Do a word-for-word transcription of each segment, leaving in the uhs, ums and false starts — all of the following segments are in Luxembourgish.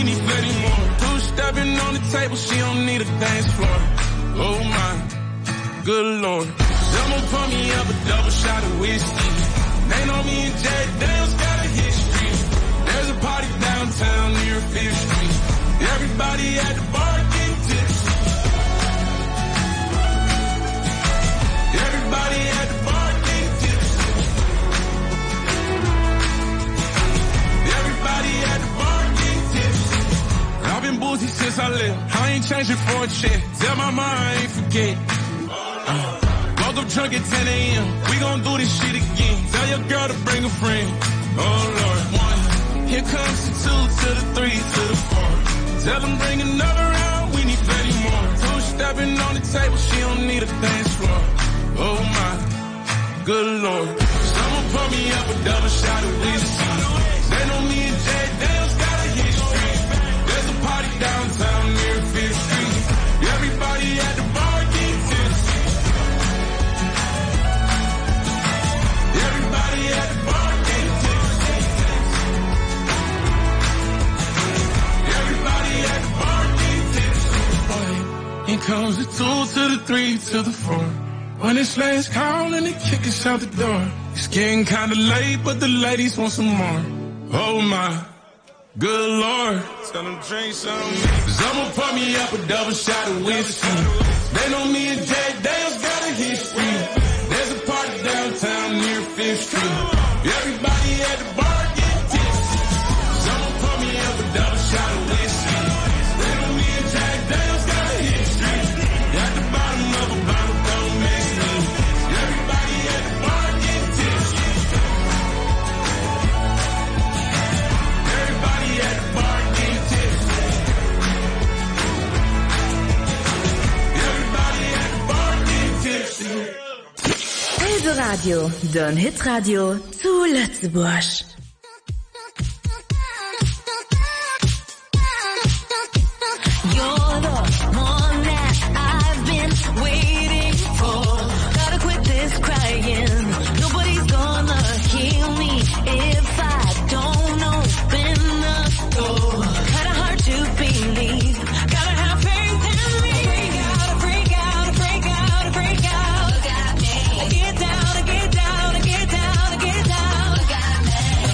need plenty more. Two stepping on the table, she don't need a dance floor. Oh my, good lord. Someone pour me up a double shot of whiskey. They know me and Jay Dale's got a history. There's a party downtown near Fifth Street. Everybody at the bar getting tipsy. Everybody at the bar getting tipsy. Everybody at the bar getting tipsy. I've been boozy since I left. I ain't changing for a check. Tell my mom I ain't forget. Uh, woke up drunk at ten a.m. We gon' do this shit again. Tell your girl to bring a friend. Oh Lord, one. Here comes the two to the three to the four. Tell them bring another round. We need plenty more. Two stepping on the table. She don't need a dance floor. Oh my, good lord. Someone pour me up a double shot of whiskey. They know me and Jay Dale's got a history. There's a party downtown near Fifth Street. Everybody at the bar getting tipsy. Everybody at the bar getting tipsy. Everybody at the bar getting tipsy. Here comes the two to the three to the four. When it's last call and they kick us out the door. It's getting kinda late, but the ladies want some more. Oh my, good lord. Tell them drink some. Someone pour me up a double shot of whiskey. They know me and Jay Dale's got a history. There's a party downtown near Fifth Street. Everybody at the bar getting tipsy. Someone pour me up a double shot of whiskey. They know me and Jay Dale's got a history. At the bottom of a bottle, don't miss me. Everybody at the bar getting tipsy. Everybody at the bar getting tipsy. Everybody at the bar getting tipsy. Also Radio, Don Hit Radio zu Lützeburg. You're the one that I've been waiting for. Gotta quit this crying. Nobody's gonna heal me if I don't open the door. Kinda hard to believe. Gotta have faith in me. Break out, break out, break out, break out. Look at me. I get down, I get down, I get down, I get down. Look at me.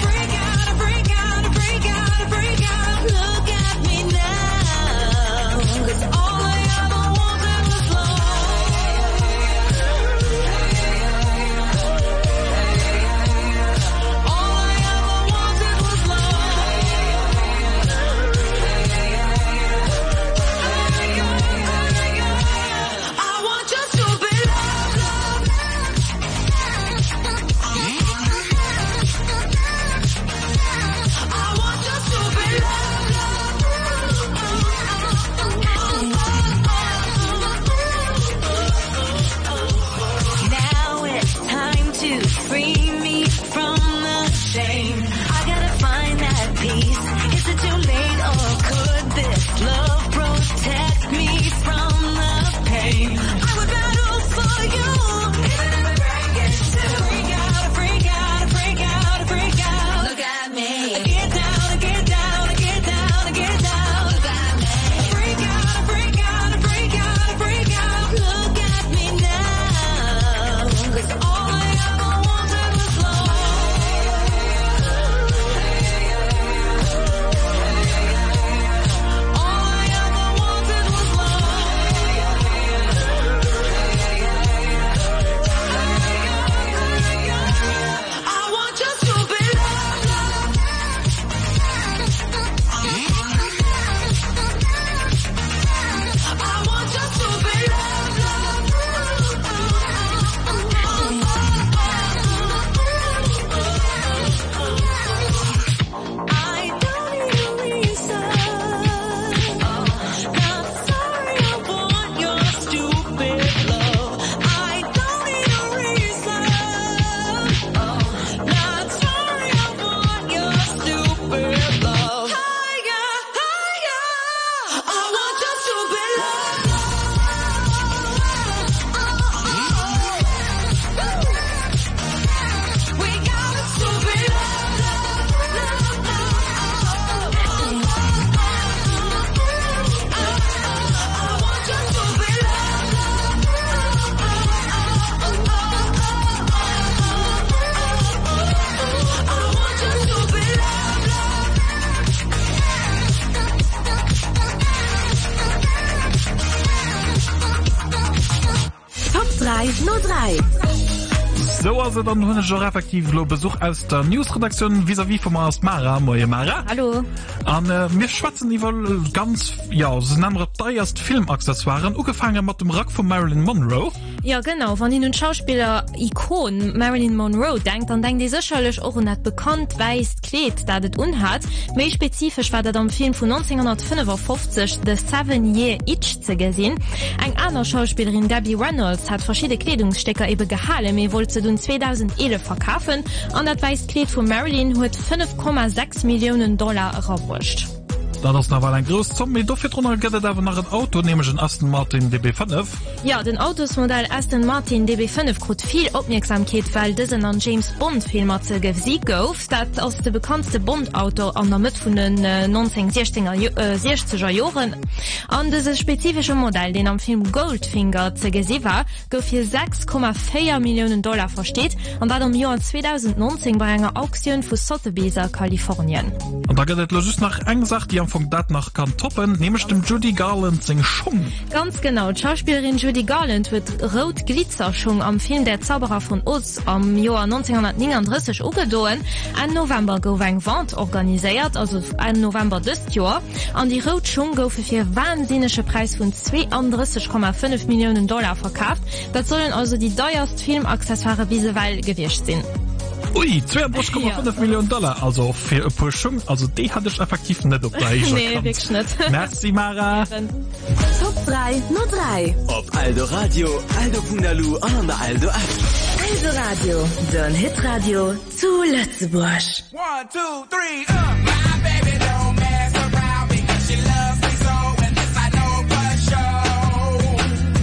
drei. So also dann hunne jo effektiv lo Besuch aus der Newsredaktion vis-à-vis vom aus Mara Moje Mara. Hallo. An äh, mir schwatzen iwwer ganz ja so andere deierst Filmaccessoires ugefangen mat dem Rock von Marilyn Monroe. Ja genau, wann den Schauspieler Ikon Marilyn Monroe denkt, dann denkt die sicherlich auch net bekannt weist kleet, dat het unhat. Mei spezifisch war dat am Film von neunzehnhundertfünfundfünfzig The Seven Year Itch ze gesinn. Eng aner Schauspielerin Debbie Reynolds hat verschiedene Kleidungsstecker eben gehalen, mir wollte du zweitausendelf verkaufen an dat weist kleet von Marilyn huet fünf Komma sechs Millionen Dollar erwurscht. Da das na war ein groß Zombie dofir runnner gëtt awer nach et Auto nemegen Aston Martin D B fünf. Ja, den Autosmodell Aston Martin D B fünf krut viel Aufmerksamkeit, weil diesen an James Bond Filmer ze gesieg gouf, dat aus de bekanntste Bond-Auto an der Mitte von den äh, neunzehnhundertsechziger Jahren. An dieses spezifische Modell, den am Film Goldfinger ze gesieg war, gouf hier sechs Komma vier Millionen Dollar versteht und dat am Jahr zweitausendneunzehn bei einer Auktion vu Sotheby's, Kalifornien. Und da gëtt lo just nach eng sagt, die am von dat nach kann toppen, nämlich dem Judy Garland sing Schung. Ganz genau, die Schauspielerin Judy Garland wird rot Glitzerschung am Film Der Zauberer von Oz am Jahr neunzehnhundertneununddreißig ugedoen. Ein November gouf eng Wand organisiert, also ein November des Jahr. An die Rotschung goufe fir wahnsinnsche Preis von zweiunddreißig Komma fünf Millionen Dollar verkauft. Das sollen also die teuerst Filmaccessoires biseweill gewircht sind. Ui, zweiunddreißig Komma fünf ja. Millionen Dollar, also für eine Pushung, also die hatte ich effektiv nicht auf der Nee, wirklich nicht. Merci, Mara. Top drei, nur drei. Op Aldo Radio, Aldo Pundalu und an der Aldo App. Also Radio, Don Hitradio zu Lützeburg. One, two, three, uh. My baby don't mess around because she loves me so, and this I know for sure.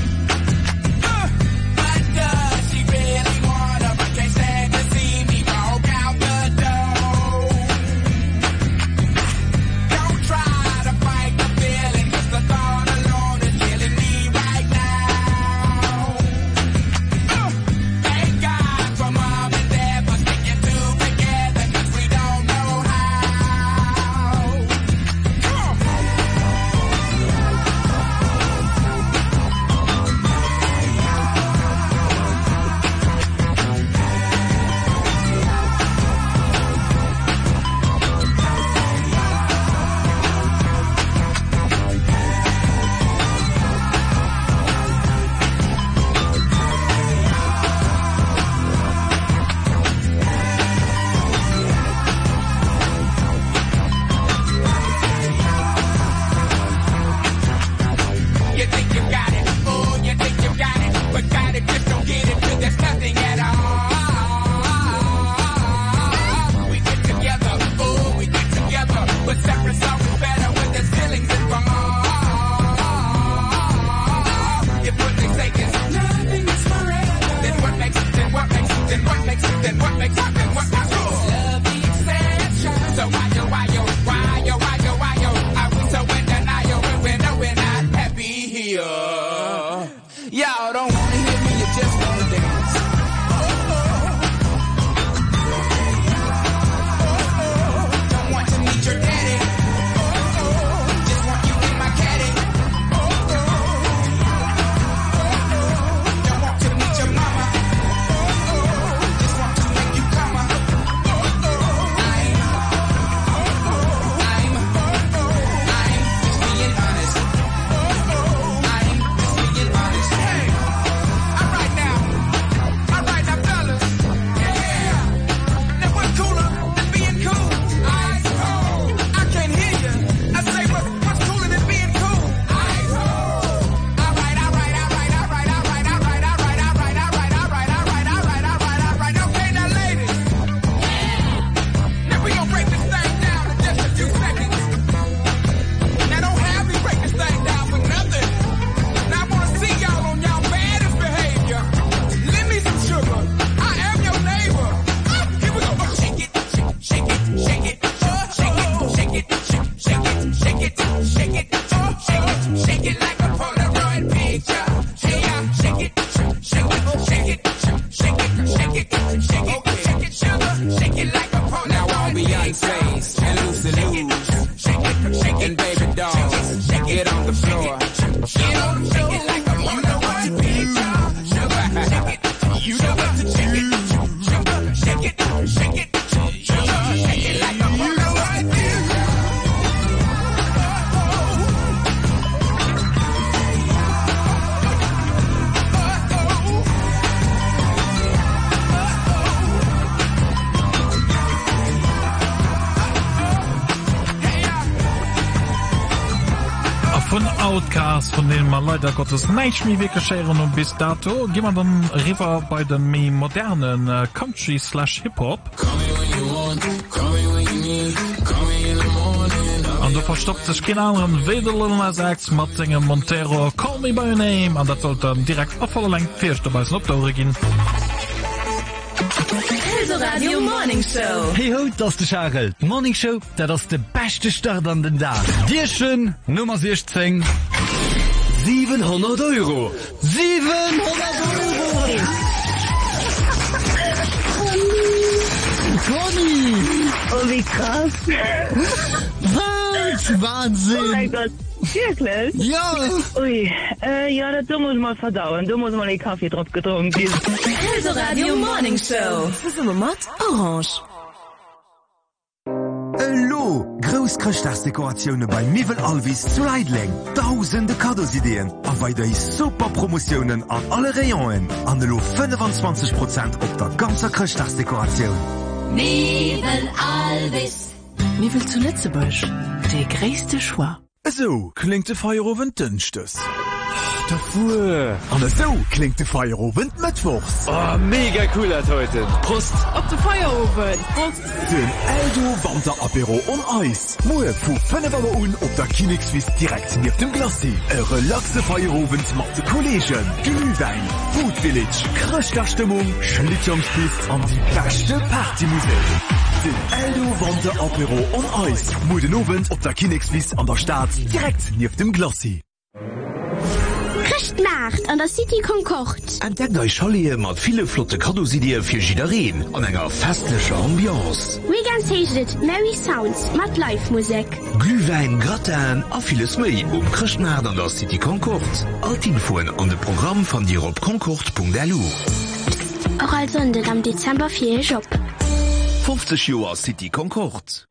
Uh, but does she really wanna, but can't stand to see me walk out the door? Don't try to fight the feeling, 'cause the thought alone is killing me right now. Uh, thank God for mom and dad for sticking two together, 'cause we don't know how. Come on. You think you got it, oh, you think you got it, but got it, just don't get it till there's nothing at all. We get together, oh, we get together, but separate songs is better when there's feelings involved. If what they say is nothing is forever, then what makes it, then what makes it, then what makes it, then what makes it, then what makes it? Love the exception. So why yo, why yo, why yo, why yo, why yo, are we so in denial when we know we're not happy here? Y'all don't wanna hear me, you just wanna dance. Don't want to meet your daddy. Just want you in my caddy. Don't want to meet your mama. Just want to make you come. I'm, I'm, I'm just being honest. I'm just being honest. Hey, all right now, all right now, fellas. Yeah, now what's cooler than being cool? I oh, I can't hear you. I say what, what's cooler than being cool? I oh, all right, all right, all right, all right, all right, all right, all right, all right, all right, all right, all right, all right, all right, all right. Okay, now, ladies. Now we gonna break this thing down in just a few seconds. Now don't have me break this thing down for nothing. Now I wanna see y'all on y'all baddest behavior. Lend me some sugar. I am your neighbor. Ah, here we go. Oh, shake it, shake, shake it, shake it, oh, shake it, shake it, shake, shake it, shake it, shake it, oh, shake it, shake it like a Polaroid picture. Hey, yeah, shake it, shake it, shake it, shake it, shake it, shake it, shake it, sugar, shake it like a Polaroid. Now all Beyonce's and Lucy Lou's and Baby Dolls, get on the floor. Get on the floor like a Polaroid picture. Sugar, shake it. von Outcast, von denen man leider Gottes nicht mehr wirklich scheren und bis dato gehen wir dann rüber bei den mehr modernen äh, Country slash Hip-Hop. Und du verstoppt sich keinen anderen Wedelen als Ex Mattingen Montero Call Me By Your Name und das sollte dann direkt auf voller Länge fest dabei sein, ob da gehen. Radio Morning Show. Hey ho, das ist der Schagel. Morning Show, das ist der beste Start an den Tag. Dir schön, Nummer sechzehn. siebenhundert Euro. siebenhundert Euro! Conny! Oh, wie krass. Was? Wahnsinn! Oh mein Gott. Wirklich? Ja! Ui, äh, ja, das du musst mal verdauen. Du musst mal den Kaffee drauf getrunken. Also Radio Morning Show. Mit Orange. Hallo! Groß Christachsdekorationen bei Nivel Alvis zu Leidling. Tausende Kadosideen. Und weiter super Promotionen an alle Regionen. An nur fünfundzwanzig Prozent auf der ganzen Christachsdekoration. Nivel Alvis. Nivel zu Lützebusch. Der größte Schwa. So klingt der Feierabend dünstes. Davor. Und so klingt der Feierabend mittwochs. Oh, mega cool hat heute. Prost. Auf der Feierabend. Prost. Den Aldo Wander Apero on Eis. Morgen von fünf Uhr an auf der Kinexwiss direkt neben dem Glassi. Ein relaxe Feierabend mit den Kollegen. Glühwein, Food Village, Christachstimmung, Schlittschuhpiste und die beste Partymusik. Den Aldo Wander Apero on Eis. Morgen Abend auf der Kinexwiss an der Stadt direkt neben dem Glassi. Nacht an der City Concord. Entdeckt euch Schollie mat viele flotte Kadosideen für Giderin an enger festlicher Ambiance. Weekend tasted Merry Sounds mat Live-Musik. Glühwein, Gratin a vieles mehr um Christnacht an der City Concord. Altinfoen an de Programm von dir op concord punkt l u. Auch als Sonde am Dezember vier Job. fünfzig Jahre City Concord.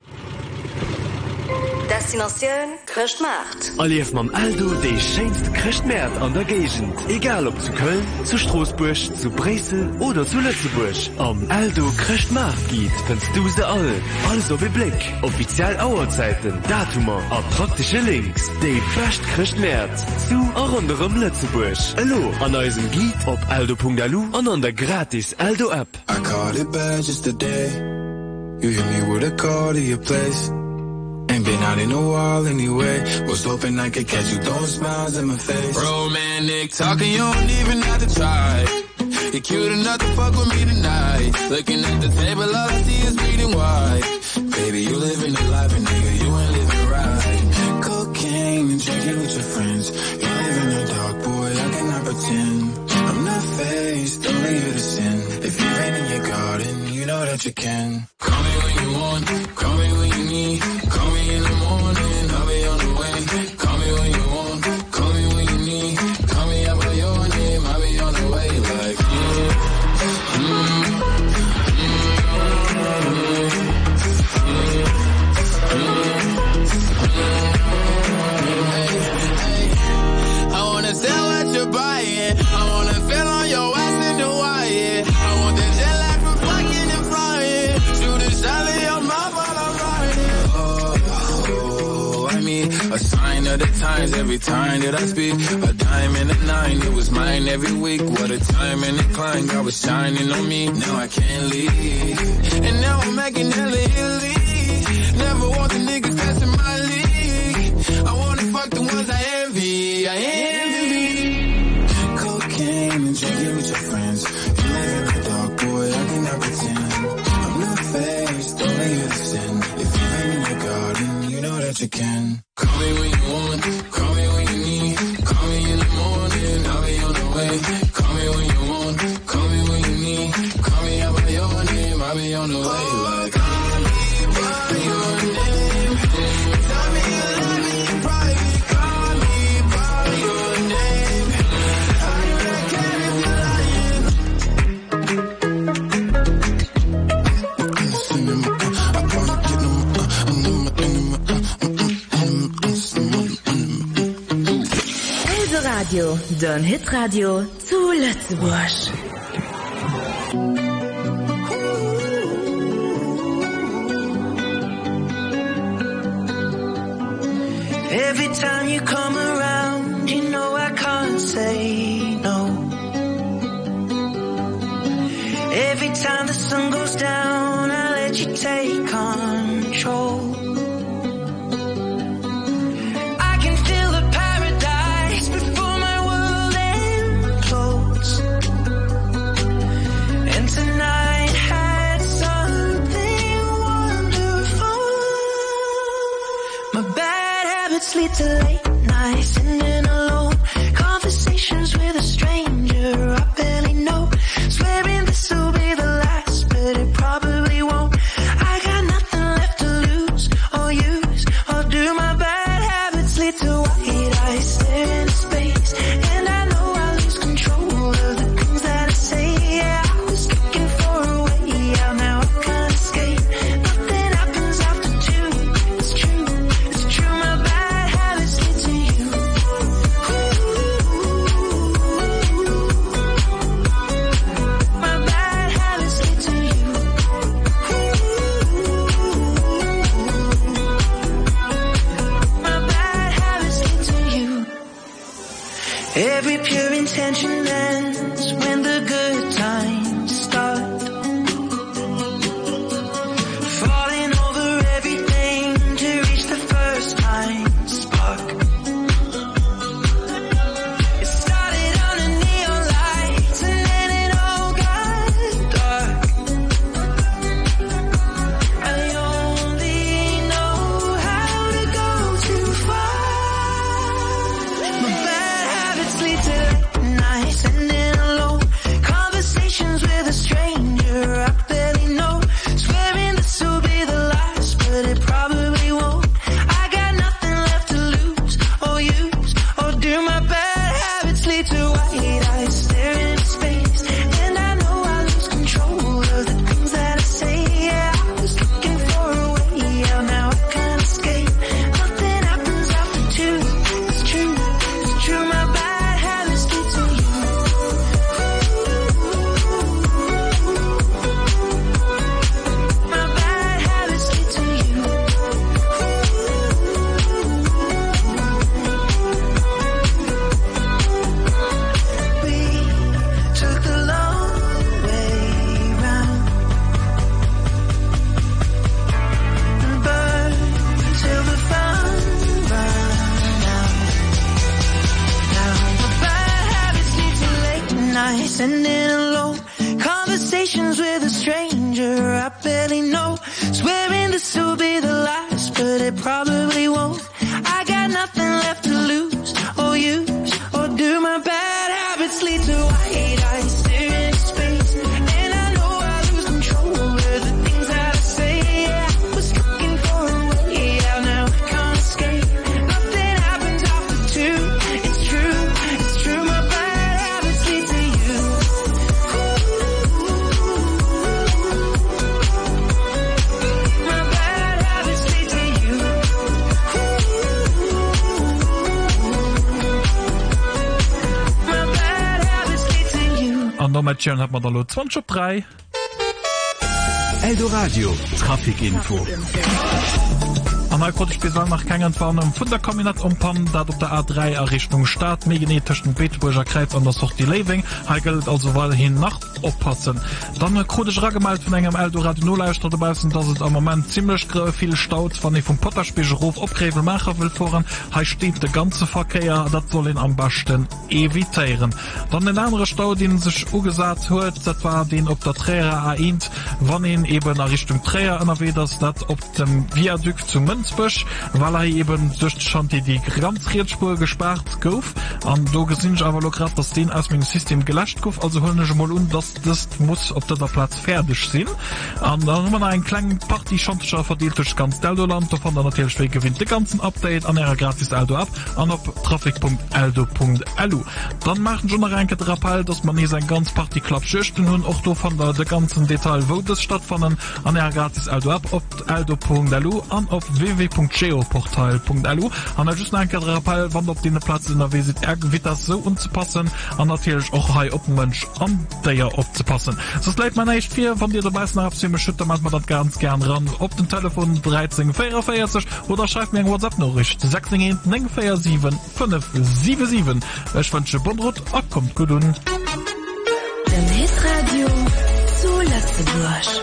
Destination Christmacht. Allief man Aldo de schönste Christmärt an der Gegend. Egal ob zu Köln, zu Straßburg, zu Bresel oder zu Lützeburg. Am Aldo Christmacht geht, findest du sie alle. Also wie Blick, offiziell Auerzeiten, Datumer, a praktische Links. De best Christmärt zu auch unserem Lützeburg. Hallo an unserem Guide auf aldo punkt l u und an der gratis Aldo App. I caught it bad just today. You hit me with a call to your place. Ain't been out in a while anyway. Was hoping I could catch you throwing smiles in my face. Romantic talking, you don't even have to try. You're cute enough to fuck with me tonight. Looking at the table, all I see is bleeding white. Baby, you living the life, and nigga, you ain't living right. Cocaine and drinking with your friends. You live in the dark, boy, I cannot pretend. I'm not faced, only you to sin. If you ain't in your garden, you know that you can. Call me when you want, call me when you need. Call me in the morning, I'll be on the way. Call me when you want, call me when you need. Call me out by your name, I'll be on the way. Like, mm, mm, I wanna sell what you're buying. I wanna feel on your ass in the wire. I want the jet lag from fucking and flying. Shoot a shot in your mouth while I'm riding. Oh, oh, I mean, a sign of the times every time that I speak. A dime and a nine, it was mine every week. What a time and a climb, God was shining on me. Now I can't leave. And now I'm making hella Italy. Never want the niggas that's in my league. I wanna fuck the ones I envy. I envy. Cocaine and drinking with your friends. You live in the dark, boy, I cannot pretend. I'm not faced, only you to sin. If you ain't in your garden, you know that you can. Call me when you want, call me when you need. Call me in the morning, I'll be on the way. Call me when you want, call me when you need. Call me out by your name, I'll be on the way. Like, call me by your name. Tell me you love me in private. Call me by your name. I'll be back at if you're lying. I wanna get them, Also Radio, Don Hit Radio zu Lützebusch. Every time you come around, you know I can't say no. Every time the sun goes down, I let you take control. I can feel the paradise before my world implodes. And tonight had something wonderful. My bad habits lead to late nights, sitting alone, conversations with a stranger I barely know, swearing this will be the last, but it probably won't. I got nothing left to lose or use or do. My bad habits lead to white eyes stare into space, and I know I lose control of the things that I say. Yeah, I was looking for a way out, now I can't escape. Nothing happens after two. It's true, it's true. My bad habits lead to you. My bad habits lead to you. My bad habits lead to you. Every pure intention ends when the good times start. Falling over everything to reach the first time spark. It started under neon lights and then it all got dark. I only know how to go too far. My bad habits lead to late nights, sitting alone, conversations with a stranger I barely know, swearing this will be the last, but it probably won't. I got nothing left to lose or use or do. My bad habits lead to white eyes staring into space, and I know I lose control of the things that I say. Yeah, I was looking for a way out, now I can't escape. Nothing happens after two. It's true, it's true. My bad habits lead to you. My bad habits lead to you. We took the long way round and burned till the fun ran out. Now my bad habits lead to late nights, sitting alone, conversations with a stranger I barely know, swearing this will be the last, but it probably won't. I got nothing left to lose or use or do. My bad habits lead to white eyes staring into space, and I know I lose control of the things that I say. Yeah, I was looking for a way out, now I can't escape. Nothing happens after two. It's true, it's true. My bad habits lead to you. My bad habits lead to you. My bad habits lead to you. An der Matchen hat man da lo zwanzig op drei. Eldoradio Trafikinfo. An Kotespesal nach kengen Warnung vun der Kabinett umpan, dat op der A drei Errichtung Staat mégenetischen Beetburger Kreiz an der Socht die Living hagelt also weil hin nach oppassen. Dann kodech raggemalt vun engem Eldoradio Noläuster dabeissen, dats het am moment ziemlich grö viel staut, wann e vum Potterspecherhof opgrevel Macher will voren, ha steht de ganze Verkehr, dat soll ihn am besten evitieren. Dann den andere Stau, den sech ugesat huet, dat war den op der Träer A eins, wann ihn eben Errichtung Träer ënnerwe das dat op dem Viadukt zu Münz Busch, weil er eben durch schon die, die Grenzriedspur gespart gouf. An do gesinn ich aber grad, dass den aus dem System gelöscht gouf, also hol ich mal um, dass das muss auf der Platz fertig sein. Und dann haben wir einen kleinen Party schon verdient durch ganz Eldoland, davon dann natürlich gewinnt den ganzen Update an ihrer gratis Eldo ab, an auf traffic punkt eldo punkt lu. Dann machen schon ein Rappel, dass man hier sein ganz Party Club schüchten und auch davon der, der ganzen Detail, wo das stattfanden, an ihrer gratis Eldo ab, auf eldo punkt lu, an auf w w w punkt geoportal punkt l u an just ein Rappel wann op den Platz in der we wie das so unzupassen an natürlich auch high op Mensch an der opzupassen. Das leiht man echt vier von dir dabei nach schütter man man dat ganz gern ran op den Telefon dreizehn vierundvierzig oder schreibt mir ein WhatsApp Nachricht sechs sieben fünf sieben sieben. Ich wünsche Bonrot kommt gut un. Den Hitradio zu Lützeburg.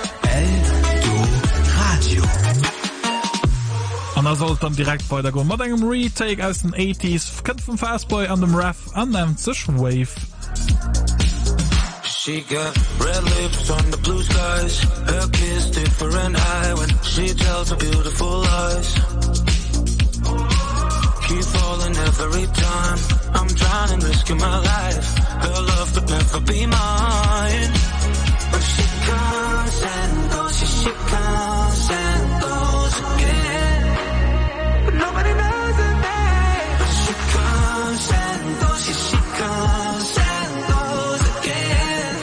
Radio. Und er soll dann direkt weiter gehen mit einem Retake aus den achtziger. Kennt vom Fastboy an dem Ref an dem sich Wave. She got red lips on the blue skies. Her kiss different eye when she tells her beautiful lies. Keep falling every time I'm trying and risking my life. Her love could never be mine. But she comes and goes, she, she comes and goes again. But nobody knows her name. But she comes and goes, she, she comes and goes again.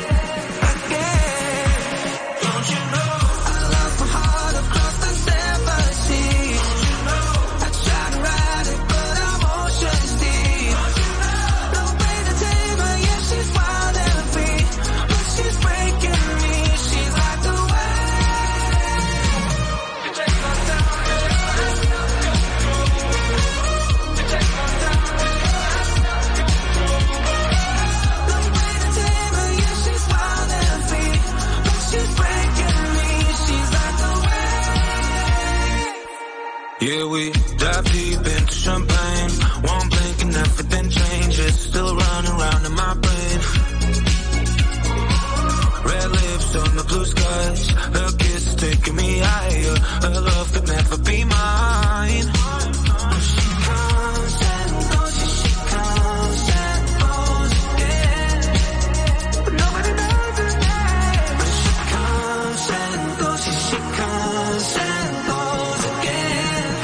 Again. Don't you know I love my heart across the seven seas. I try to ride it but I'm ocean deep. No way to tame her, yeah she's wild and free. But she's breaking me, she's like the yeah, we dive deep into champagne. One blink and everything changes. Still running around in my brain. Red lips on the blue skies. Her kiss is taking me higher. Her love could never be mine. She comes and goes, she comes and goes again. But nobody knows her name. But she comes and goes, she comes and goes again.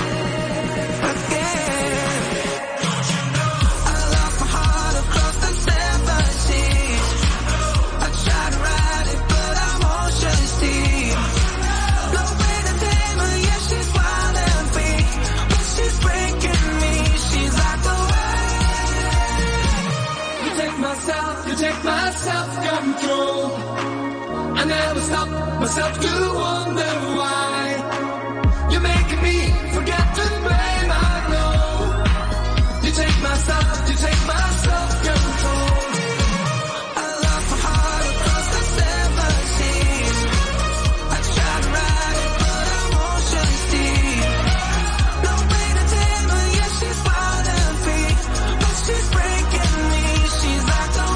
Self-control. I never stop myself to wonder why you're making me forget to blame. I know you take my self, you take my self-control. I love my heart across the seven seas. I try to ride it but I'm ocean deep. No way to tame her, yeah she's wild and free. But she's breaking me, she's like the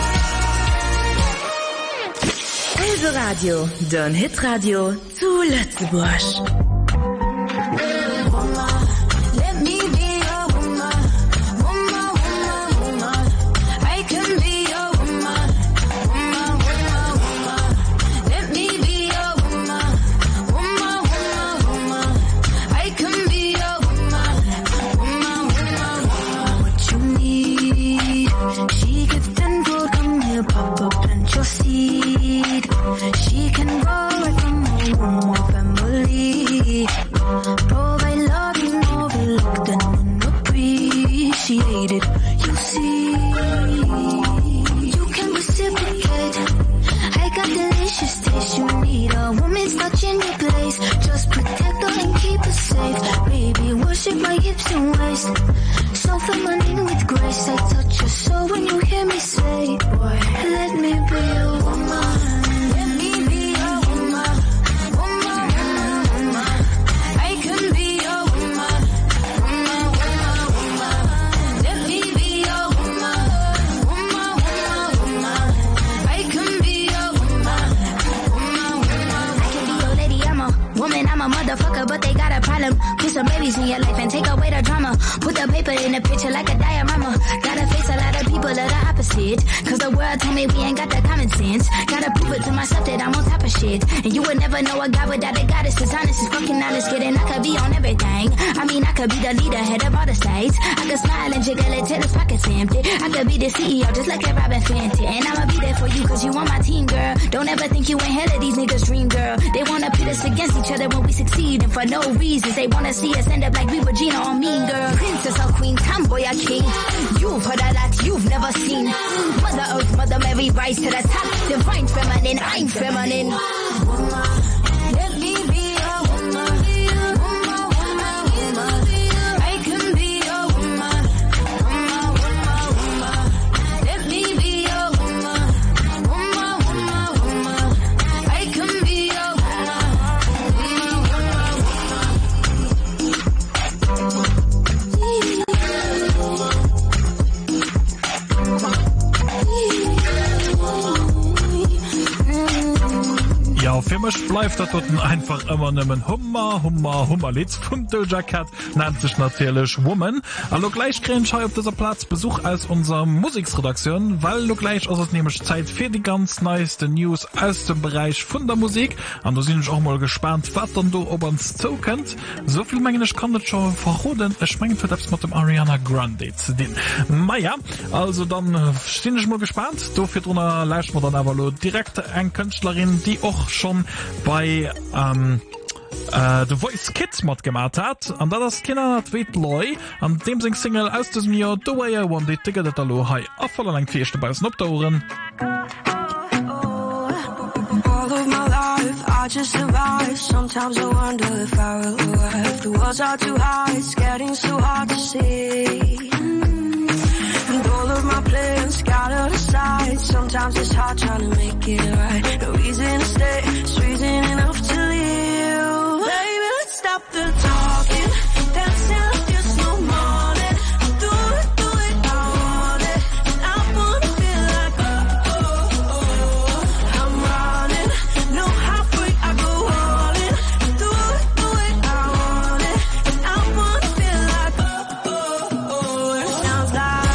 Radio, den Hitradio zu Lützeburg. She can go with the home of family. Provide love and overlooked and unappreciated. You see, you can reciprocate. I got delicious taste. You need a woman's touch in your place. Just protect her and keep her safe. Baby, worship my hips and waist. So feminine with grace. I touch your soul when you hear me say, boy, let me be a woman. Motherfucker, but they got a problem. Put some babies in your life and take away the drama. Put the paper in a picture like a diorama. Gotta face a lot of people that are opposite. Cause the world told me we ain't got that common sense. Gotta prove it to myself that I'm on top of shit. And you would never know a guy without a goddess is honest, is fucking honest, kidding. I could be on everything. I mean, I could be the leader, head of all the sites. I could smile and jiggle it till his pockets empty. I could be the C E O just like a Robin Fenty. And I'ma be there for you cause you on my team, girl. Don't ever think you ain't hell of these niggas dream, girl. They wanna pit us against each other when we succeed. And for no reasons, they wanna see us end up like we were Gina or Mean Girl. Princess or Queen, tomboy or king. You've heard a lot you've never seen. Mother Earth, Mother Mary, rise to the top. Divine feminine, I'm feminine. Let me be a woman. Woman, woman, woman. I can be a woman. Woman, woman, woman. Let me be a woman. Woman, woman, woman. I can be a woman. Ja, für mich bleibt das dort einfach immer nimmen Hummer, Hummer, Hummerlied von Doja Cat, nennt sich natürlich Woman. Also gleich kriegen wir auf dieser Platz Besuch aus unserer Musikredaktion, weil du gleich ist es nämlich Zeit für die ganz neueste News aus dem Bereich von der Musik. Und da sind ich auch mal gespannt, was dann du ob uns zukommt. So viel Mengen ich kann das schon verraten. Ich meine, für das mit dem Ariana Grande zu den. Naja, also dann bin ich mal gespannt. Dafür drunter leicht wir dann aber direkt eine Künstlerin, die auch schon bei ähm, äh, The Voice Kids Mod gemacht hat. Und da das Kinder wird Loy an dem sing Single aus diesem Jahr The Way I Want It Ticket at Allo High afvallen lang vierste bei Snoptoren. All of my life I just survive. Sometimes I wonder if I will arrive. The walls are too high, it's getting so hard to see. And all of my plans scattered aside. Sometimes it's hard trying to make it right. No reason to stay, it's reason enough to leave. Baby, let's stop the talking. Dancing like there's no morning. Do it, do it, I want it. And I wanna feel like oh, oh, oh. I'm running, no halfway, I go all in. Do it, do it, I want it. And I wanna feel like oh, oh, oh. It sounds like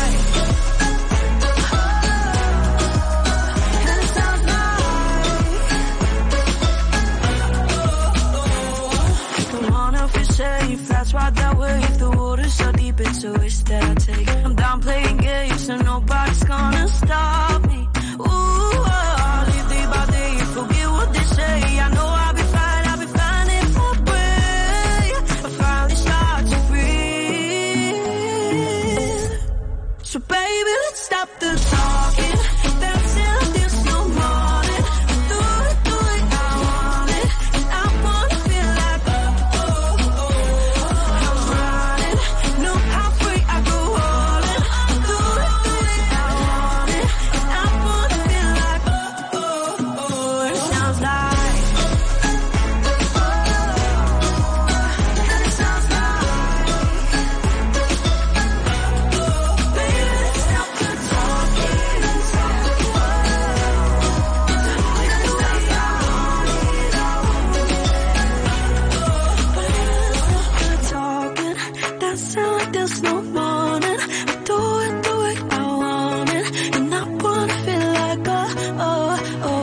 safe, that's right that way. If the water's so deep, it's a risk that I take. I'm down playing games, so nobody's gonna stop me. Ooh, oh, live day by day, forget what they say. I know I'll be fine, I'll be fine if I pray. I finally start to breathe. So baby, let's stop the talking. Dancing like there's no morning. Do it, do it, I want it. And I wanna feel like oh, oh, oh. I'm running, no halfway, I go all in. Do it, do it, I want it. And I wanna feel like oh, oh, oh. It sounds like and it sounds like baby, let's stop the talking. Talking, that sound like there's no morning. Do it, do it, I want it. And I wanna feel like oh, oh,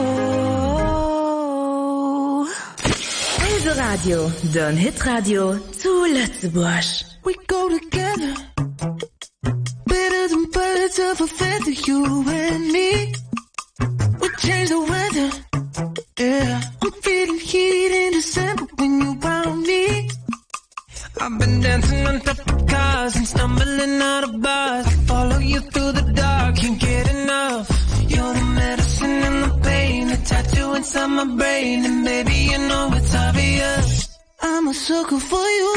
oh. Elbe Radio, Don Hit Radio zu Lützeburg. We go together, better than birds of a feather, you and me. We change the weather, yeah. I'm feeling heat in December when you found me. I've been dancing on top of cars and stumbling out of bars. I follow you through the dark, can't get enough. You're the medicine and the pain, the tattoo inside my brain. And baby, you know it's obvious, I'm a sucker for you.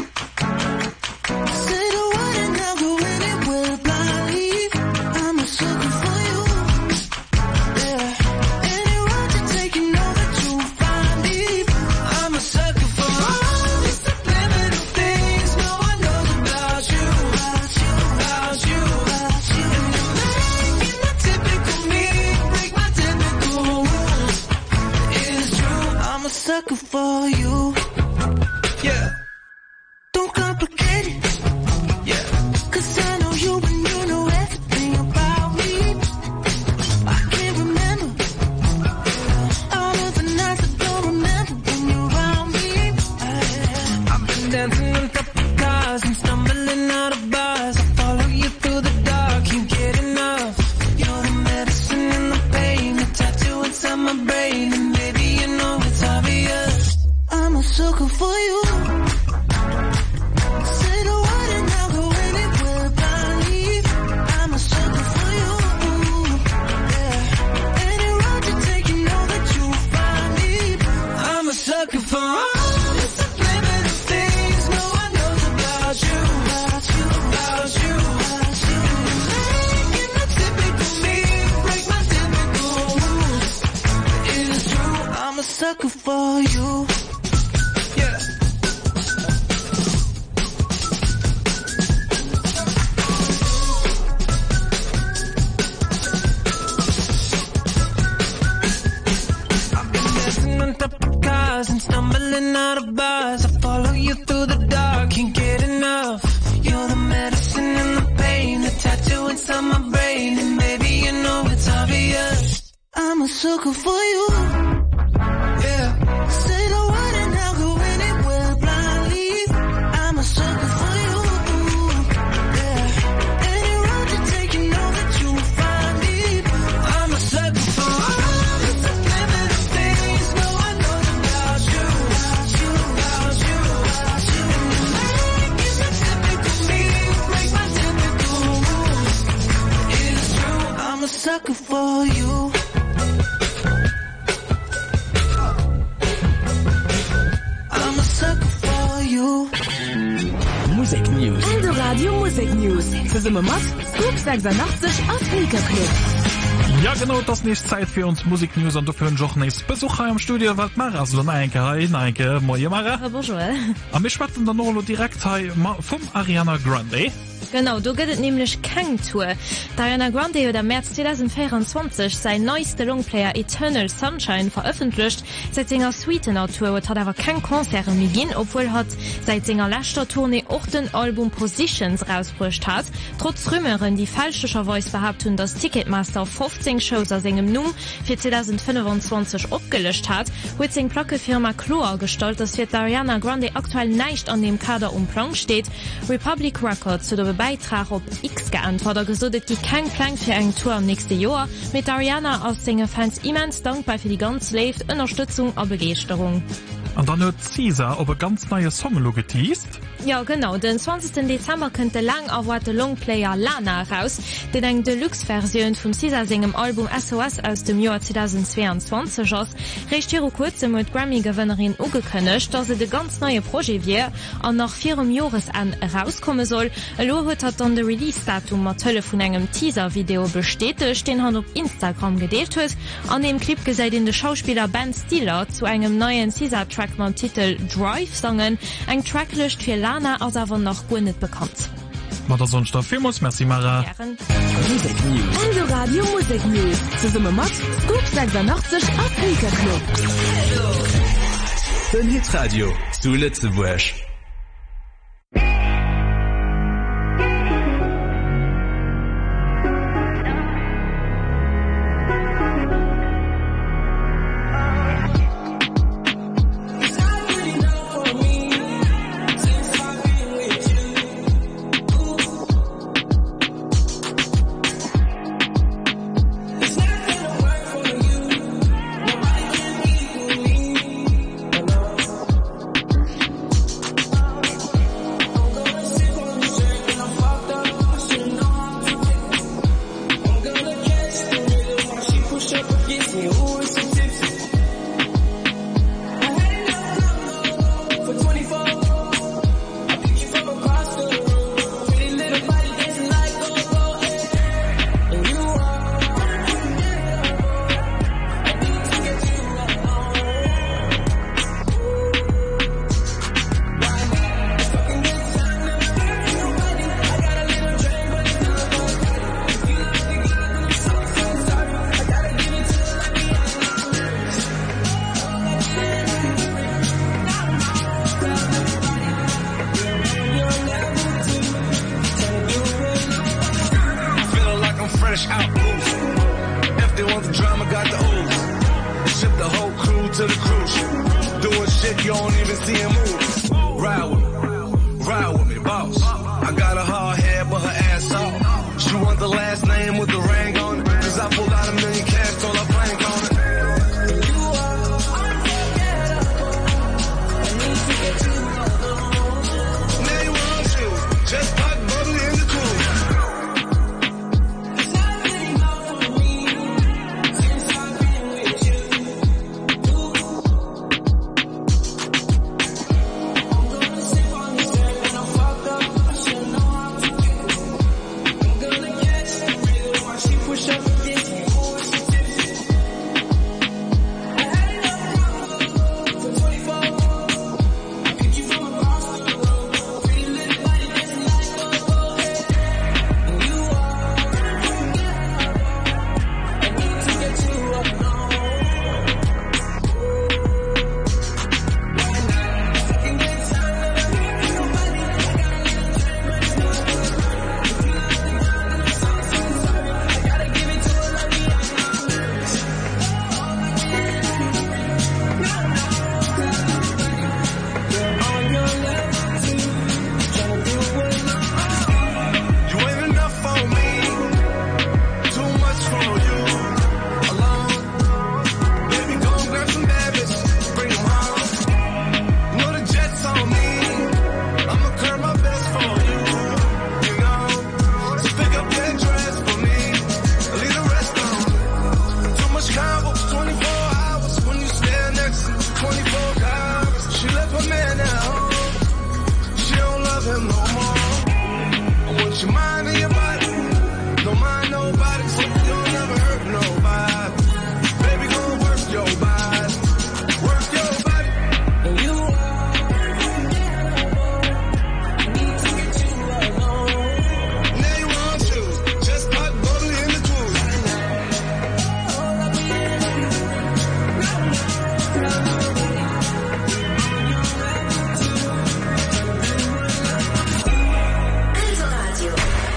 Say the word and I'll go anywhere blindly. I'm a sucker for you, yeah. Any road you take, you know that you'll find me. I'm a sucker for all these subliminal things no one knows about you, about you, about you, about you. And you're making the typical me break my typical rules. It's true, I'm a sucker for you, yeah. up my brain, and maybe you know it's obvious. I'm a sucker for you. Yeah. Say the word and I'll go anywhere blindly. I'm a sucker for you. Yeah. Any road you take, you know that you will find me. I'm a sucker for all the subliminal things no one knows about you. About you, about you, about you. And you make it typical me, break my typical rules. It's true, I'm a sucker for you. Musik News. Endo Radio Musik News. Zusammen mit Scoop sechsundachtzig aus Sneakerclub. Ja genau, das nicht Zeit für uns Musiknews und dafür ein Journalist Besucher im Studio was Mara so Nike hi Nike moje Mara. Bonjour. Am ich warten dann noch direkt hi vom Ariana Grande. Genau, du gehtt nämlich kein Tour. Ariana Grande oder März zwanzig vierundzwanzig sein neueste Longplayer Eternal Sunshine veröffentlicht. Seit seiner Sweetener Tour hat aber kein Konzert mehr gehen, obwohl hat seit seiner letzter Tournee auch den Album Positions rausgebracht hat. Trotz Rümmeren, die fälschlicherweise behaupten, dass Ticketmaster fünfzehn Shows aus seinem Numm für zwanzig fünfundzwanzig abgelöscht hat, wird seine Plackefirma Cloa gestaltet, dass für Ariana Grande aktuell nicht an dem Kader um Plan steht. Republic Records zu der Beitrag op X geantwortet gesudt die kein Plan für ein Tour am nächste Jahr mit Ariana aus Sänger Fans immens dankbar für die ganz live Unterstützung und Begeisterung. Und dann hat Caesar aber ganz neue Song geteased. Ja genau, den zwanzigsten Dezember könnte lang erwarte Longplayer Lana raus, den eng Deluxe-Version vom Caesar singem Album S O S aus dem Jahr zwanzig zweiundzwanzig ass. Recht ihre kurze mit Grammy-Gewinnerin ugekönnecht, dass sie de ganz neue Projekt wie an nach vierem Jahres an rauskommen soll. Lo hat hat dann de Release-Datum mat Tölle von engem Teaser-Video bestätigt, den han op Instagram gedeelt huet. An dem Clip gesäit in de Schauspieler Ben Stiller zu engem neuen Caesar-Track mit Titel Drive sangen, eng Tracklist für Lana als aber noch gut nicht bekannt. Mal der sonst dafür muss, merci Mara. Musik News. Endo Radio Musik News. Zusammen mit Scoop sechsundachtzig aus Sneakerclub. Den Hitradio zu Lützeburg.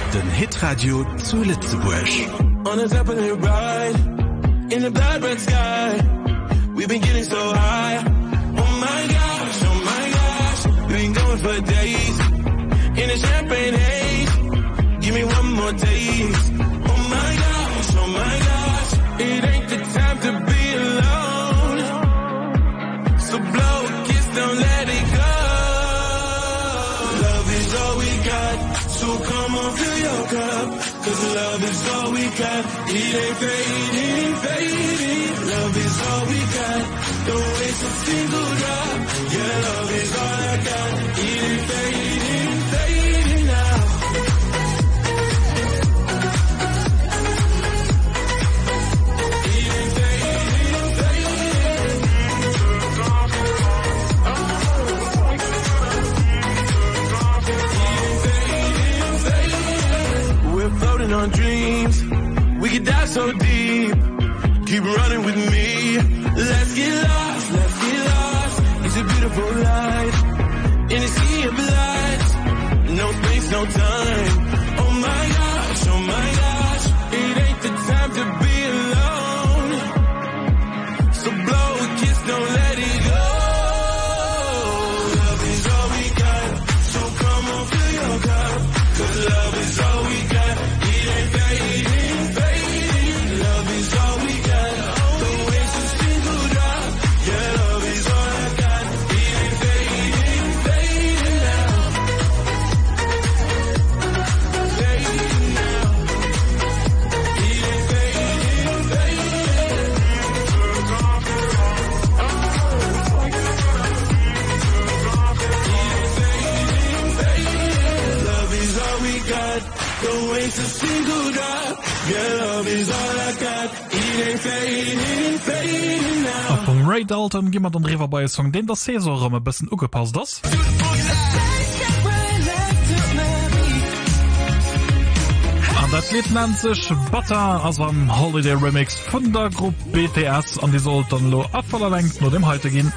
den Hitradio zu Lützeburg. On a zeppelin ride in the blood red sky. We've been getting so high. Oh my gosh, oh my gosh. We've been going for days in a champagne haze. Give me one more taste. Oh my gosh, oh my gosh. It ain't the time to be alone. So blow a kiss, don't let it go. Love is all we got. So come on, fill your cup. Cause love is all we got. It ain't fading, fading. Love is all we got. Don't waste a single drop. Yeah, love is all I got. It ain't fading, fading now. It ain't fading, fading. We're floating on dreams. We could dive so deep. Keep running with me. Let's get lost, let's get lost. It's a beautiful life in a sea of lights. No space, no time. Oh my gosh, oh my gosh. It ain't the time to be alone. So blow a kiss, don't let it go. Love is all we got. So come on, fill your cup. Cause love is all we got. It ain't fading, fading. Love is all we got. Don't waste a single drop. Yeah, love is all I got. It ain't fading, fading now. Fading now. It ain't fading, fading. Love is all we got. Don't waste a single drop. Yeah, love is all I got. It ain't fading, fading now. Ab vom Ray Dalton gimmer den River bei Song den der Saisonraum e bisssen ugepasst das. An dat Lied nennt sich Butter as am Holiday Remix vun der Gruppe B T S an die sollten lo abfallerlenkt nur dem heute gehen.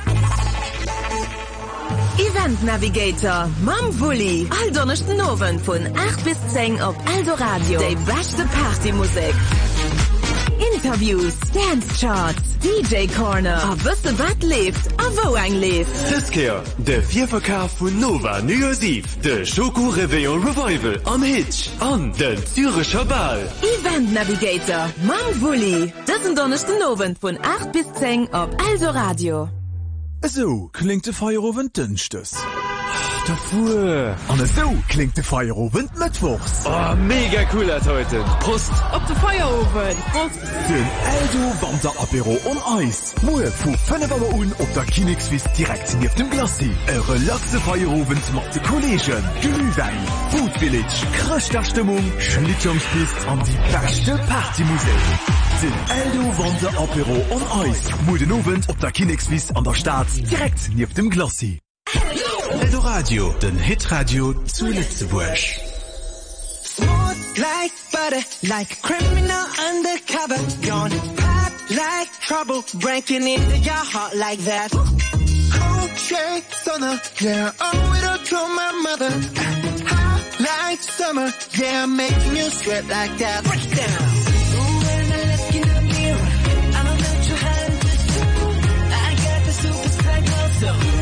Event Navigator, Mam Wulli, all donnerchten Nowen von acht bis zehn op Eldoradio, die beste Partymusik. Interviews, Dance Charts, D J Corner, a wüsste wat lebt, a wo eng lebt. Diskeer, de Vierverkauf von Nova New Year's Eve, de Schoko Reveillon Revival am Hitch, an den Züricher Ball. Event Navigator, Mam Wulli, diesen donnerchten Nowen von acht bis zehn op Eldoradio. So klingt de Feierowen dünstes. Der Fuhr. An so klingt de Feierowen mittwochs. Oh, mega cool als heute. Prost. Op de Feierowen. Prost. Den Eldo Wander Apero on Eis. Moe vu fünf Uhr un op der Kinexwiss direkt neben dem Glassi. E relaxe Feierowen macht de Kollegen. Glühwein, Food Village, Kröchterstimmung, Schlittschuhspist an die beste Partymusik. Den Eldo Wander Apero on Eis. Modenowen op der Kinexwiss an der Stadt direkt neben dem Glassi. Eldoradio, den Hitradio zu Lützeburg. Smooth like butter, like a criminal undercover. Gone hot like trouble, breaking into your heart like that. Cold shade stunner, yeah, I owe it all to my mother. Hot like summer, yeah, making you sweat like that. Break it down. When I look in the mirror, I'm not too hard to do. I got the super psycho soul.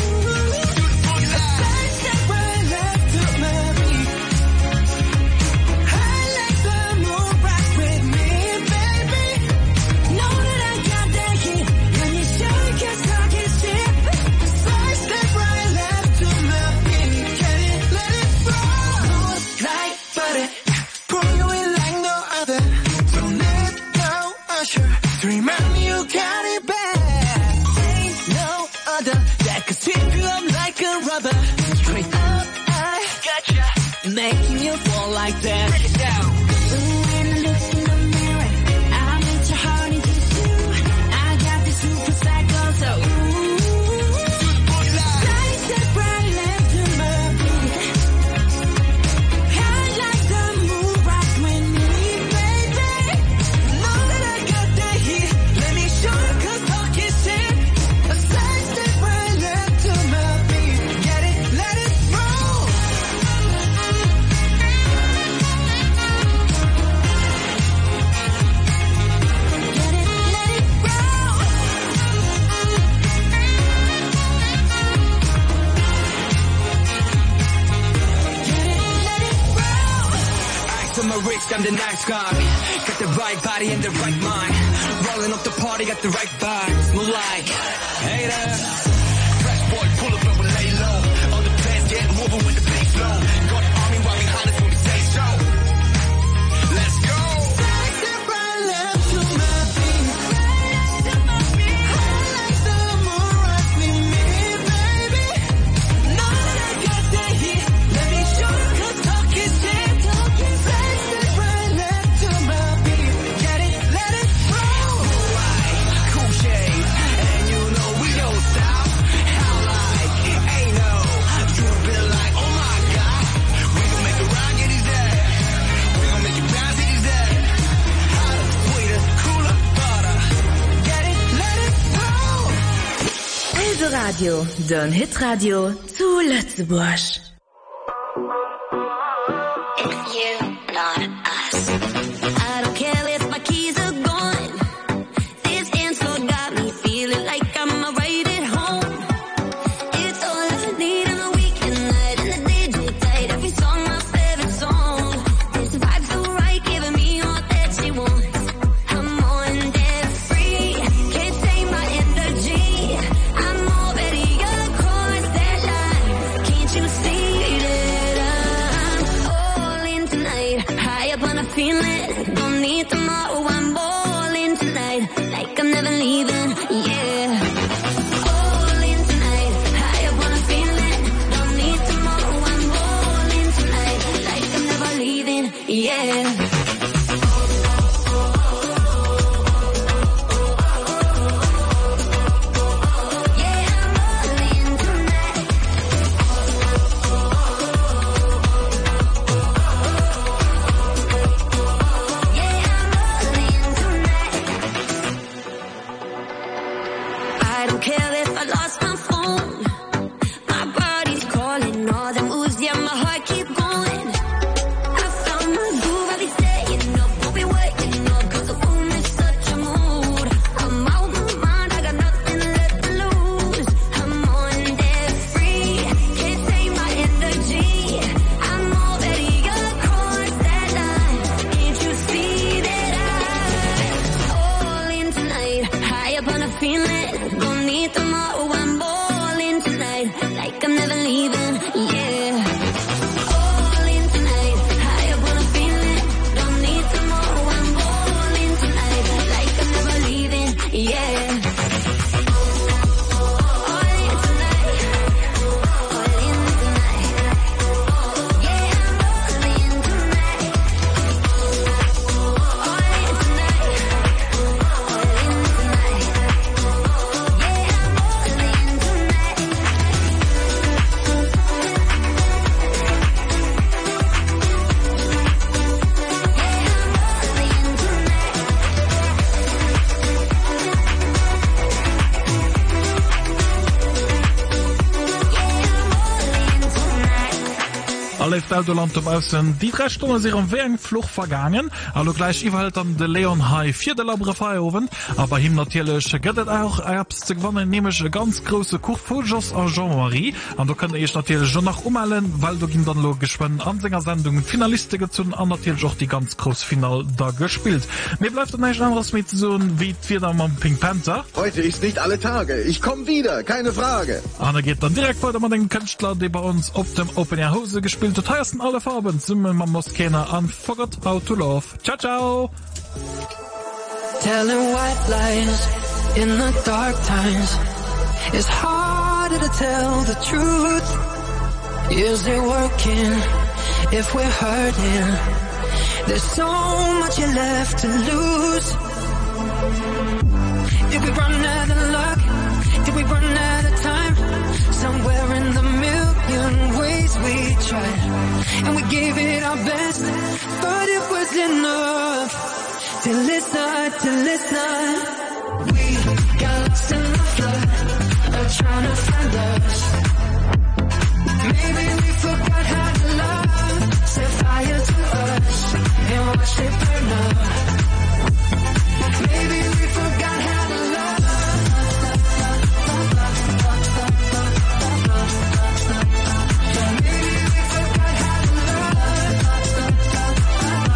Remind me you got it bad. Ain't no other that could sweep you up like a rubber. Straight up, I gotcha, making you fall like that. Break it down. When I look in the mirror, I'm into honey too. I got this super psycho, so ooh. Lights that bright left to my beat. I like the moon rock with me, baby. Know that I got that heat. Let me show you 'cause talk is shit. A side step right left to my beat. Get it, let it roll. to my wrist, I'm the nice guy. Got the right body and the right mind. Rolling up the party, got the right vibes. Move like, hey there. Fresh boy, pull up and we lay low. All the players get moving when the bass low. Got the army right behind us when we say so. Let's go. Step right left to my feet. Right to my feet. Like the moon rocks with me, baby. Know that I got that heat. Let me show you 'cause talk is cheap. Talk is cheap. Step right left to my feet. Get it, let it flow. Right, cool shade, and you know we don't stop. How like, ain't no, you feel like, oh my God, we gon' make a rock in his head. We gon' make you bounce in his head. Hotter, sweeter, cooler, butter. Get it, let it flow. Eldo Radio, den Hitradio zu Lützeburg. It's you, not us. I don't care if my keys are gone. This info got me feeling like I'm right at home. It's all I need on a weekend night and the D J tight. Every song my favorite song. This vibe's so right, giving me all that she wants. I'm on debt free. Can't take my energy. I'm already across that line. Can't you see that I'm all in tonight? High up on a feeling. Don't need tomorrow. I'm all in tonight. Like I'm never leaving. Yeah. All in tonight. High up on a feeling. Don't need tomorrow. I'm all in tonight. Like I'm never leaving. Yeah. I don't care if I lost my phone. My body's calling all the moves, yeah, my heart keep going. I found my groove, I'll be staying up, won't be waiting up, 'cause the room is such a mood. I'm out my mind, I got nothing left to lose. I'm on debt free, can't take my energy. I'm already across that line. Can't you see that I'm all in tonight? High up on a feeling. Don't need tomorrow, I'm all in tonight. Like I'm never leaving, yeah. All in tonight, high up on a feeling. Don't need tomorrow, I'm all in tonight. Like I'm never leaving, yeah. All in tonight, all in tonight. Yeah, I'm all in tonight. All in tonight, all in tonight. Leeft Eldoland um aussen die drei Stunden se am Wegen Fluch vergangen, allo gleich iwhalt an de Leon Hai vier de labre Feierwen, aber him natierlech gëtt auch Ärbst ze gewannen nemech ganz grosse Kurfogers a Jean-Marie, an du könnt ich natürlich schon nach umellen, weil du gin dann lo geschwen Ansingersendungen Finaliste gezun an natürlich auch die ganz groß Final da gespielt. Mir bleibt nicht anderes mit so wie vier am Pink Panther. Heute ist nicht alle Tage. Ich komme wieder, keine Frage. Anna geht dann direkt weiter mit den Künstler, die bei uns auf dem Open Air Hose gespielt hat. Teilsten alle Farben, Summe man muss keiner an Forgot How to Love. Ciao, ciao! Telling white lies in the dark times. It's harder to tell the truth. Is it working if we're hurting? There's so much left to lose. Did we run out of luck? Did we run out of time? Somewhere in the million ways we tried, and we gave it our best, but it was enough till it's not, till it's not. We got lost in the flood of trying to find us. Maybe we forgot how to love. Set fire to us and watch it burn up. Maybe we forgot how to love. Maybe we forgot how to love.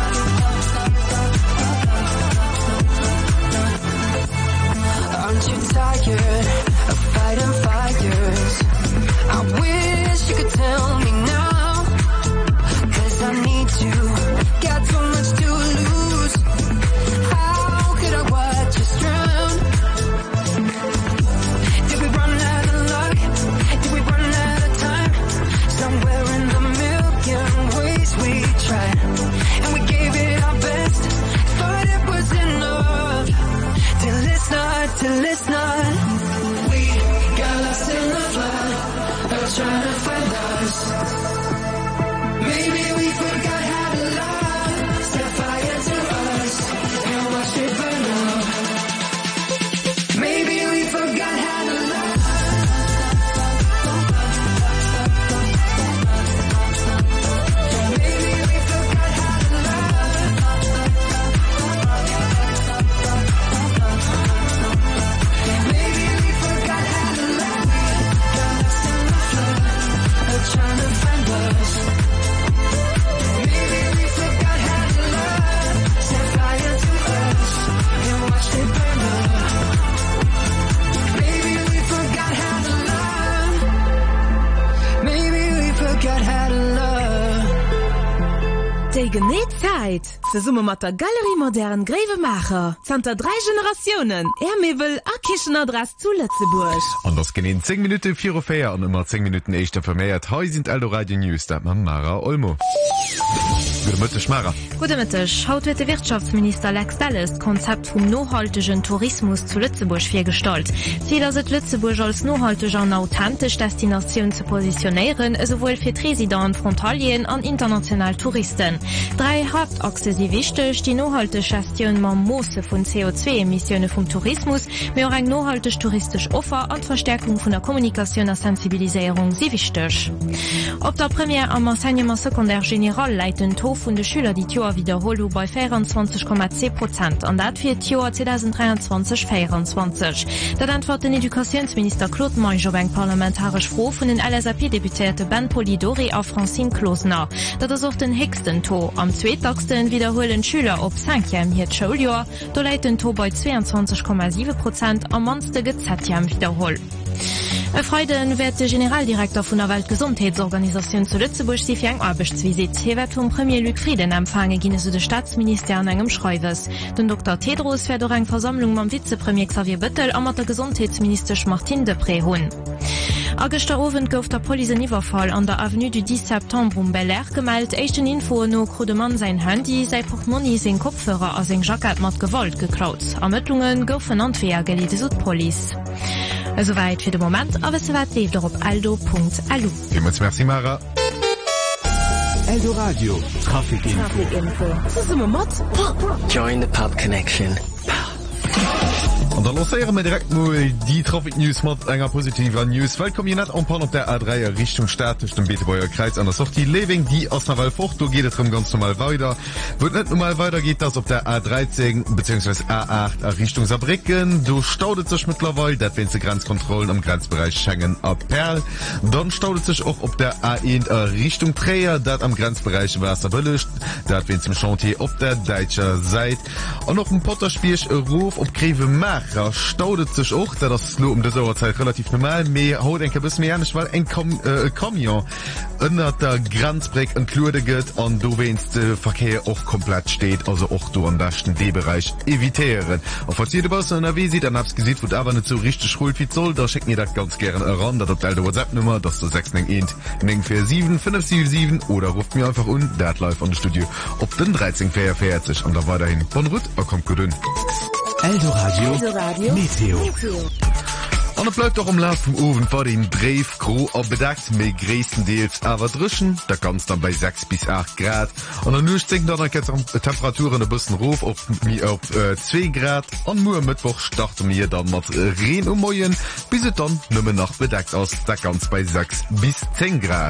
Die geneht Zeit. Ze summe mat der Galerie modern Grevemacher. Zter drei Generationen. Ermebel a Kischenadress zu Lützeburg. Anders genehn zehn Minuten vier Uhr und immer zehn Minuten echter vermehrt. Heu sind Aldo Radio News, dat man Mara Olmo. Gute Mittag, Mara. Gute Mittag. Haut wird der Wirtschaftsminister Lex Dallas Konzept vom nachhaltigen Tourismus zu Lützeburg vorgestellt. Ziel ist es, Lützeburg als nachhaltige und authentische Destination zu positionieren, sowohl für Residenten, Frontalien und internationale Touristen. Drei Hauptachsen sind wichtig: die nachhaltige Gestion mit Maße von C O zwei Emissionen vom Tourismus, mehr auch ein nachhaltiges touristisches Offer und die Verstärkung von der Kommunikation und Sensibilisierung sind wichtig. Ob der Premier am Enseignement Secondaire General leiten Tod von den Schülern die Jahr Wiederholung bei vierundzwanzig Komma zehn Prozent und das für das Jahr zwanzig dreiundzwanzig vierundzwanzig. Das antwortet den Edukationsminister Claude Monge auf eine parlamentarische Frage von den L S A P-Deputierten Ben Polidori und Francine Klosner. Das ist auch den höchsten Tod. Am zweitachsten wiederholen Schüler ob fünfjährigen hier Schuljahr. Da leiten Tod bei zweiundzwanzig Komma sieben Prozent, am meisten zehnjährigen wiederholt. Freuden wird der Generaldirektor von der Weltgesundheitsorganisation zu Lützeburg sie für eine Arbeitsvisite. Hier wird vom Premier Luc Frieden empfangen, gehen sie der Staatsminister an einem Schreibers. Den Doktor Tedros wird auch eine Versammlung mit dem Vizepremier Xavier Bettel und mit der Gesundheitsminister Martin Depré haben. Gestern Abend gouf der Polizeiüberfall an der Avenue du dix Septembre um Bel Air gemeldet. Echten Info no Krudemann sein Handy, sein Portemonnaie, sein Kopfhörer und sein Jacket mit Gewalt geklaut. Ermittlungen goufen Antweer gelegt, so die Polizei. Soweit für den Moment, aber soweit lebt er auf aldo punkt a l u. Vielmals merci, Mara. Aldo Radio, Traffic Info. Traffic Info. Zusammen mit Join the Pub Connection. Und dann lancieren wir direkt mal die Traffic News mit einer positiven News. Willkommen hier nicht am Pan auf der A drei Richtung Stadt, durch den Beetebauer Kreuz an der Sortie Leving, die aus Naval fort, da geht es drum ganz normal weiter. Wird nicht normal weiter, geht das auf der A dreizehn bzw. A acht Richtung Saarbrücken. Du staudet sich mittlerweile, das wenn sie Grenzkontrollen im Grenzbereich Schengen ab Perl. Dann staudet sich auch auf der A eins Richtung Träger, das am Grenzbereich Wasserbelücht. Das wenn zum Chantier auf der deutschen Seite. Und noch ein Potterspielch Ruf auf Greve Mach. Staudet sich auch, da das nur um die Sauerzeit relativ normal, mehr haut ein bisschen mehr nicht, weil ein Kom äh, Kamion unter der Grenzbrück entklude geht und du wennst der Verkehr auch komplett steht, also auch du am besten D-Bereich evitieren. Und falls ihr was in der W sieht, dann hab's gesehen, wo aber nicht so richtig schuld wie soll, da schickt mir das ganz gerne ran, das ist die WhatsApp-Nummer, das ist der sechs neun eins neun vier sieben fünf sieben sieben oder ruft mir einfach an, der hat live an das Studio, auf den dreizehn vierundvierzig und da weiterhin von Ruth, er kommt gut hin. Aldo Radio, Aldo Radio Meteo. Meteo. Und es bleibt auch im Lauf vom Ofen vor den Dreif groß und bedeckt mit größtenteils aber drischen. Da kommt es dann bei sechs bis acht Grad. Und dann nur sinken dann die Temperaturen ein bisschen rauf auf, auf äh, zwei Grad. Und nur am Mittwoch starten wir dann mit Regen und Morgen, bis es dann nur mehr noch bedeckt ist. Da kommt es bei sechs bis zehn Grad.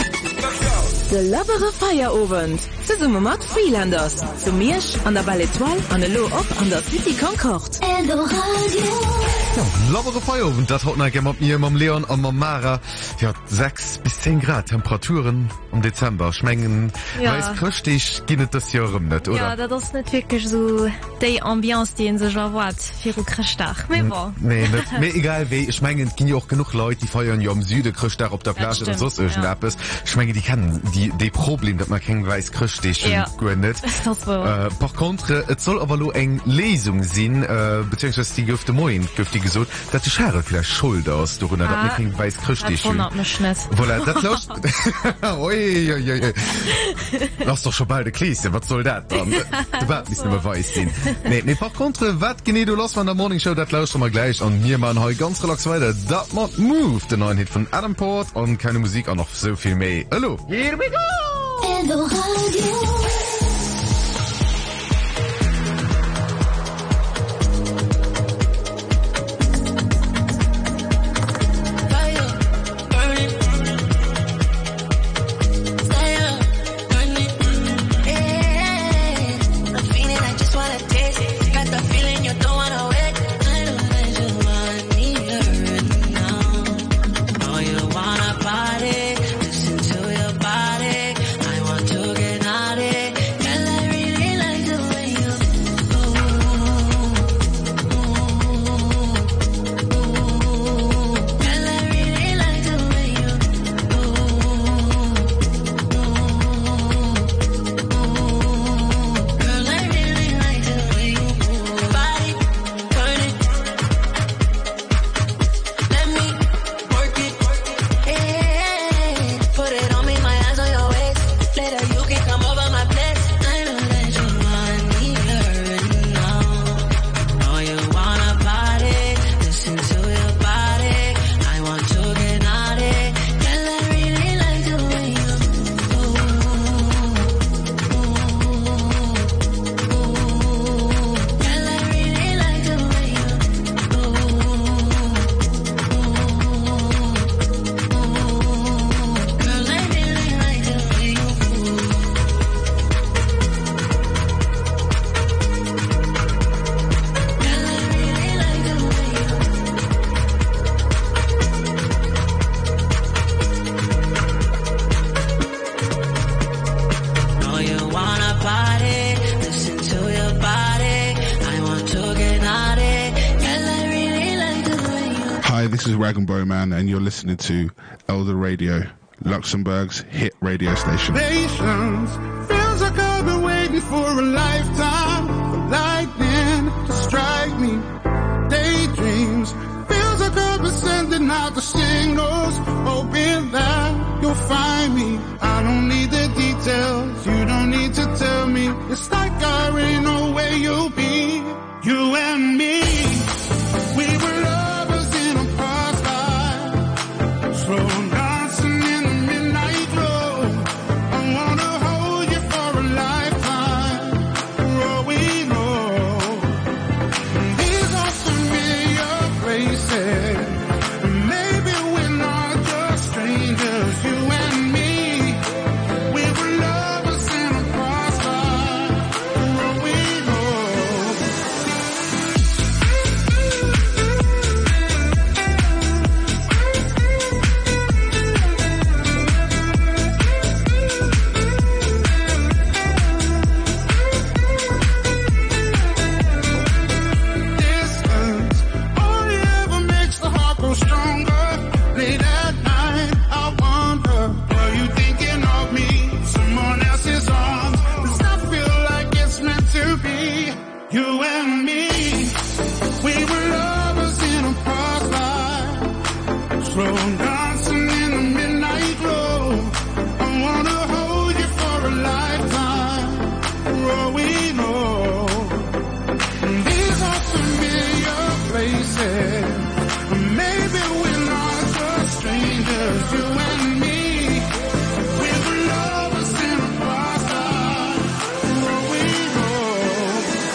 Der lockere Feierabend. Zusammen mit Freelanders. Zu Mirsch an der Belle Etoile, an der Lo Op an der City Concord. Aldo Radio. Ja, lockere Feierabend, das hat nachher mit mir, mit Leon und mit Mara. Ja, sechs bis zehn Grad Temperaturen im Dezember. Schmengen, ja. Weiß kröchtig, geht das Jahr rum nicht, oder? Ja, das ist nicht wirklich so die Ambiance, die in sich erwartet für Christtag. Aber bon. Nee, nicht, mir egal wie. Ich meine, es gibt ja auch genug Leute, die feiern ja am Süden Christtag auf der Plage oder sonst irgendetwas. Ich meine, die kennen die, die Problem, dass man kein weiß Christtag schon ja. gut nicht. Das so. Äh, par contre, es soll aber nur eine Lesung sein, äh, beziehungsweise die Güfte Moin, Güfte gesucht, dass die Schere vielleicht schuld aus, durch, dass man kein weiß Christtag schon. Das wundert mich nicht. Voilà, das läuft. Ui, ui, ui. Lass doch schon bald eine Klasse, was soll das dann? Du warst nicht mehr weiß sein. Nee, nee, par contre, was genau du lässt von der Morning Show, das läuft wir gleich. Und wir machen heute ganz relax weiter. Das macht Move, der neuen Hit von Adam Port und keine Musik, auch noch so viel mehr. Hallo. Here we go! Aldo Radio. Party, listen to your body. I want to get naughty. This is Rag and Bone Man, and you're listening to Elder Radio, Luxembourg's hit radio station. Patience feels like I've been waiting for a lifetime for lightning to strike me. Daydreams feels like I've been sending out the signals, hoping that you'll find me. I don't need the details, you don't need to tell me. It's like I already know where you'll be. You and me, we were lovers in a past life, slow dancing in the midnight glow. I wanna hold you for a lifetime, for all we know. These are familiar places, maybe we're not just strangers. You and me, we were lovers in a past life, for all we know. Distance only ever makes the heart grow stronger. Late at night, I wonder, are you thinking of me? Someone else's arms. Does that feel like it's meant to be? You and me, we were lovers in a past life, slow dancing in the midnight glow. I wanna hold you for a lifetime, for all we know. These are familiar places, maybe we're not just strangers. You and me, we were lovers in a past life, for all we know.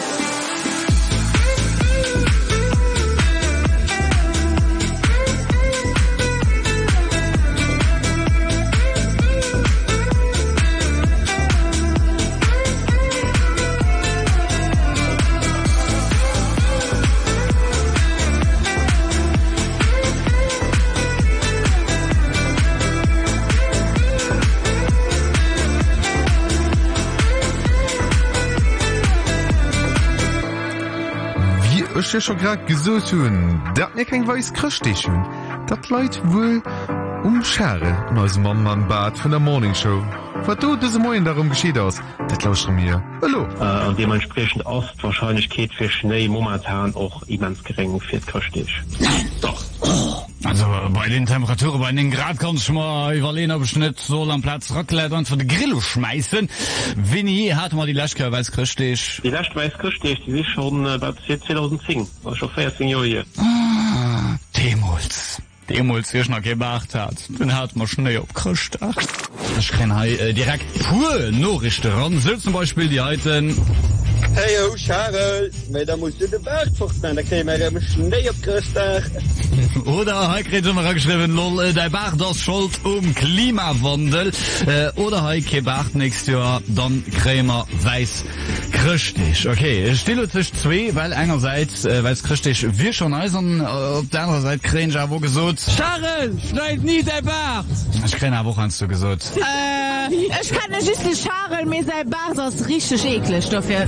Ech ja schon grad gesot hunn, dat mir kein weis krchtech hunn. Dat Leiit wohl um Schere an aus Mann an Bad vun der Morningshow. Wat du dese Moien darum geschieht aus? Dat lauscht mir. Hallo. Äh, und dementsprechend aus Wahrscheinlichkeit für Schnee momentan auch immens gering für krchtech. Nein, doch. Oh. Also bei den Temperaturen bei den Grad kannst du mal überlegen, ob ich nicht so am Platz Rockleitern für die Grillo schmeißen. Winnie hat mal die Laschke weiß krchtech. Die Laschke weiß krchtech, die ist schon äh, bei zweitausendzehn, war schon vierzehn Jahre hier. Ah, Demos. Demos, wie ich noch gemacht hat. Dann hat man Schnee abgekruscht. Ich kann hier äh, direkt pur Nachrichten ran. So zum Beispiel die heute. Hey ho, Charles, maar dan moest je de berg vochten, dan kreeg je maar een Schnee opgerust. Oder he kriegt immer geschrieben, lol, äh, der Bach das schuld um Klimawandel. Äh, oder he ke Bach nächstes Jahr, dann krämer weiß krchtech. Okay, ich stelle zwischen zwei, weil einerseits äh, weiß krchtech wir schon eisern, äh, auf der anderen Seite krähen ja wo gesot. Charles, schneid nie der Bach! Ich krähen ja wo hast du gesot. Äh, ich kann nicht wissen, Charles, mir sein Bach das richtig eklig dafür.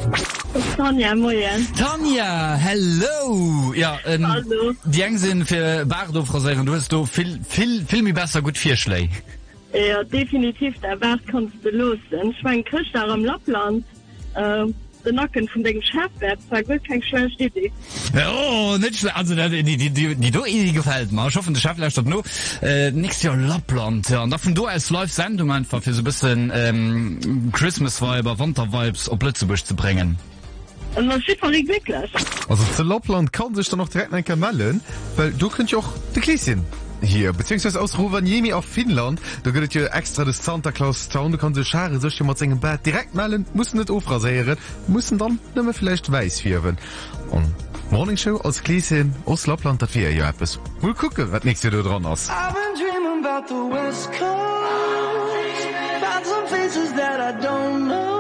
Tanja, moin. Tanja, hello. Ja, ähm, hallo. Die Engsinn für Bardo, Frau Seifen, du hast du viel, viel, viel mehr besser gut vier Schläge. Ja, definitiv, der Bart kannst du los. Ich mein, Christ da am Lappland, äh, der Nacken von dem Schafwert, war gut kein schönes Idee. Oh, nicht schlecht. Also, die, die, die, die, die, die gefällt mir. Ich hoffe, der Schafwert statt nur, äh, nächstes Jahr Lappland, ja. Und davon du als Live-Sendung einfach für so ein bisschen, ähm, Christmas-Vibe, Winter-Vibes auf Lützeburg zu bringen. Und das ist wirklich wirklich. Also zu Lappland kann sich dann noch direkt ein Kamellen, weil du könnt ja auch die Gläschen hier, beziehungsweise aus Rovaniemi auf Finnland, da gehört ja extra das Santa Claus Town, du kannst die Schare so mal singen, Bett direkt melden, müssen nicht aufrasieren, müssen dann nicht mehr vielleicht weiß werden. Und Morning Show als Gläschen aus Lappland, das wäre ja etwas. Wohl gucken, was nächstes Jahr dran ist. I've been dreaming about the West Coast, about some faces that I don't know.